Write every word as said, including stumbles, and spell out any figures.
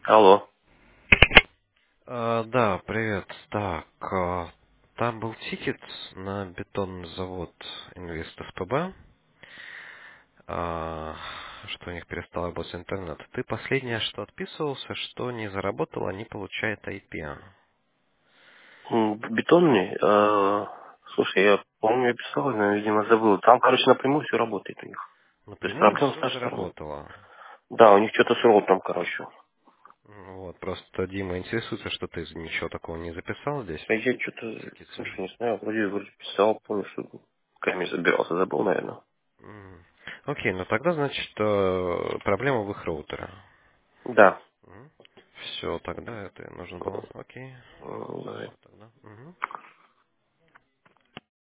Алло. А, да, привет. Так, а, там был тикет на бетонный завод Инвест СПБ, а, что у них перестал работать интернет. Ты последнее, что отписывался, что не заработало, не получает ай пи. М, Бетонный? э, Слушай, я помню, я писал, но, видимо, забыл. Там, короче, напрямую все работает у них. То есть Напрямую проблем с все нашей стороны. заработало. Да, у них что-то с роутом, короче. М, Вот, просто Дима интересуется, что ты ничего такого не записал здесь А я в что-то, тикете. слушай, не знаю, вроде, вроде писал, помню, что камень забирался, забыл, наверное. М. Окей, ну тогда, значит, э, проблема в их роутере. Да. Все, тогда это нужно было. Окей. М, давай.